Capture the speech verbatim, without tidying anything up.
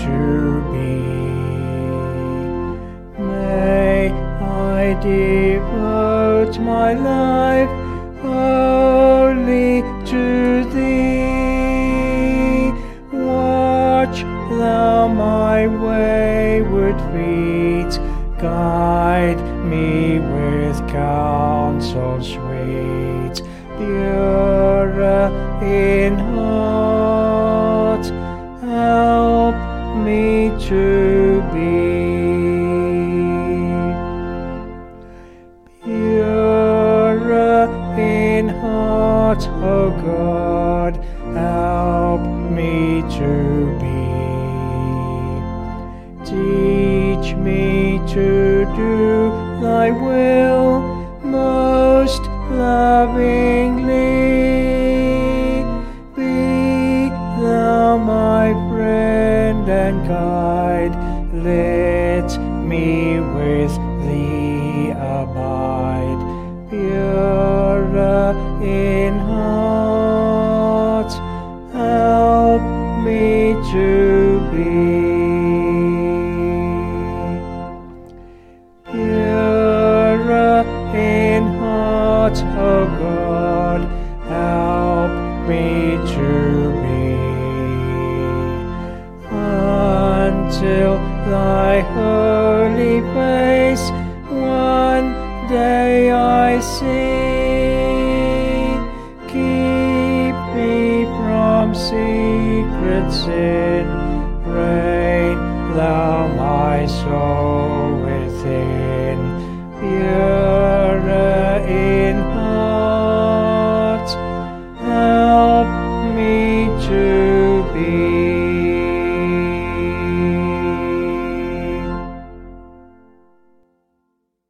to be. May I devote my life wholly to Thee. Watch Thou my wayward feet, guide me with counsel sweet, purer in heart, help me to be. Purer in heart, O God, help me to be. Teach me to do Thy will most lovingly. Be Thou my friend and guide, let me with Thee abide. Purer in heart, help me to be. Purer in heart, O God, help me to be, until Thy holy face one day I see. Keep me from secret sin, reign Thou my soul within. Purer